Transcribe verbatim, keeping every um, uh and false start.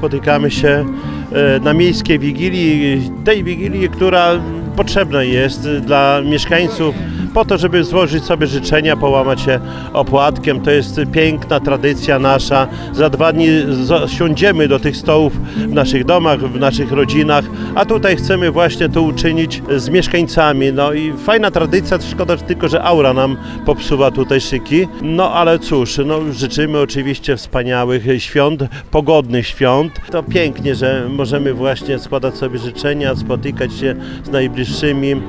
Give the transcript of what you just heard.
spotykamy się na miejskiej wigilii, tej wigilii, która potrzebna jest dla mieszkańców po to, żeby złożyć sobie życzenia, połamać się opłatkiem. To jest piękna tradycja nasza. Za dwa dni siądziemy do tych stołów w naszych domach, w naszych rodzinach, a tutaj chcemy właśnie to uczynić z mieszkańcami. No i fajna tradycja, szkoda tylko, że aura nam popsuwa tutaj szyki. No ale cóż, no, życzymy oczywiście wspaniałych świąt, pogodnych świąt. To pięknie, że możemy właśnie składać sobie życzenia, spotykać się z najbliższymi.